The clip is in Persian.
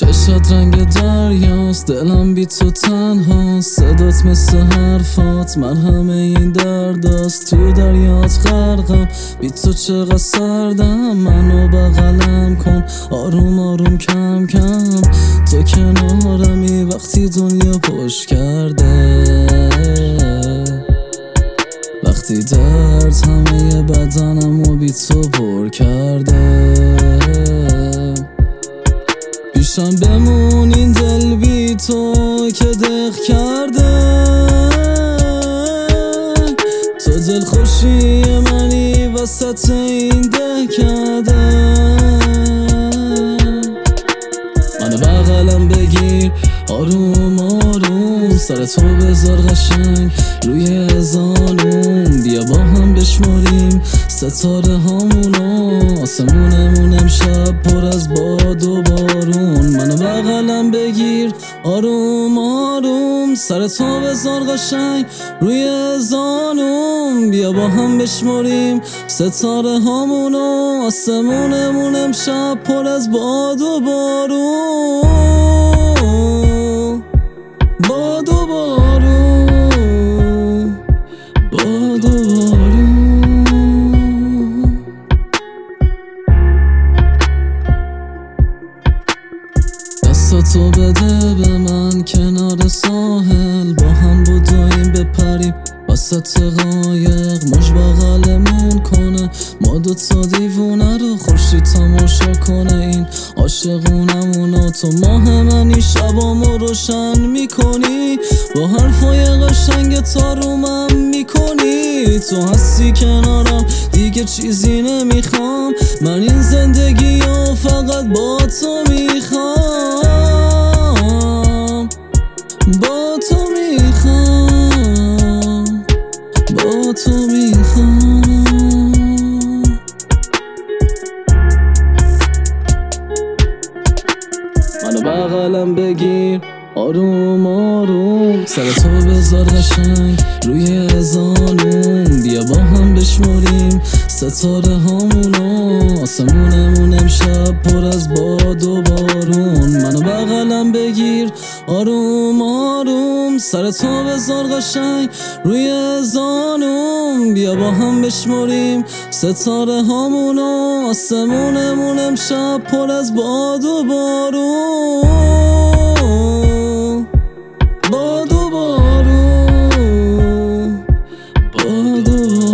چشات رنگ دریاست، دلم بی تو تنها، صدات مثل حرفات مرهم این درداست. تو دریات غرقم، بی تو چقدر سردم، منو بغلم کن آروم آروم کم کم. تو کنارمی وقتی دنیا پشت کرده، وقتی درد همه بدنمو بی تو پر کرده. پیشم بمون این دل بی تو که دق کرده، تو دل خوشی منی وسط این دهکده. منو بغلم بگیر آروم آروم، سر تو بذار قشنگ روی زانوم. بیا با هم بشماریم ستاره هامونو، آسمونمون امشب پر از باد و بارون. منو بغلم بگیر آروم آروم، سر تو بذار قشنگ روی زانوم. بیا با هم بشماریم ستاره هامونو، آسمونمون امشب پر از باد و بارون. باد و بارون، باد و بارون. دستاتو بده به من کنار ساحل، با هم بدویم بپریم وسط قایق. موج بغلمون کنه ما دوتا دیوونه رو، خورشید تماشا کنه این عاشقونمونو. تو ماه منی شبامو روشن میکنی، با حرفای قشنگ تارومم میکنی. تو هستی کنارم دیگه چیزی نمیخوام، من این زندگیو فقط با تو میخوام. با تو میخوام، با تو میخوام. منو بغلم بگیر آروم آروم، سر تو بذار قشنگ روی زانوم. بیا با هم بشماریم ستاره هامونو، آسمونمون امشب پر از باد و بارون. منو بغلم بگیر آروم آروم، سر تو بذار قشنگ روی زانوم. بیا با هم بشماریم ستاره هامونو، آسمونمون امشب پر از باد و بارون. باد و بارون، باد و بارون.